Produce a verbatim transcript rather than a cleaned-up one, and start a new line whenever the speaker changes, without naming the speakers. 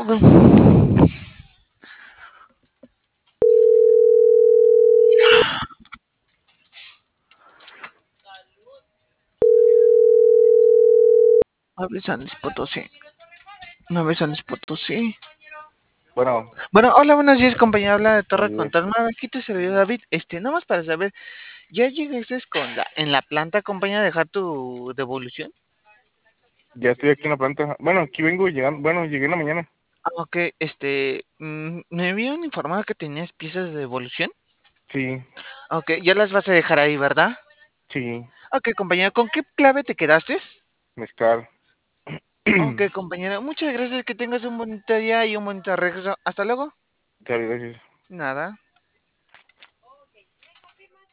Hable San Luis Potosí. No ve San Luis Potosí.
Bueno,
Bueno, hola, buenos días, compañera. Habla de Torre
buenos días.
Fantasma. Aquí te servidor David. Este, nada más para saber, ¿ya llegaste con la, en la planta, compañera, a dejar tu devolución?
Ya estoy aquí en la planta. Bueno, aquí vengo llegando. Bueno, llegué en la mañana.
Ah, ok, este, mm, me habían informado que tenías piezas de devolución.
Sí,
Ok, ya las vas a dejar ahí, ¿verdad?
sí,
Ok, compañera, ¿con qué clave te quedaste?
mezcal.
Ok, compañera, muchas gracias. Que tengas un bonito día y un bonito regreso. Hasta luego.
Muchas gracias.
Nada.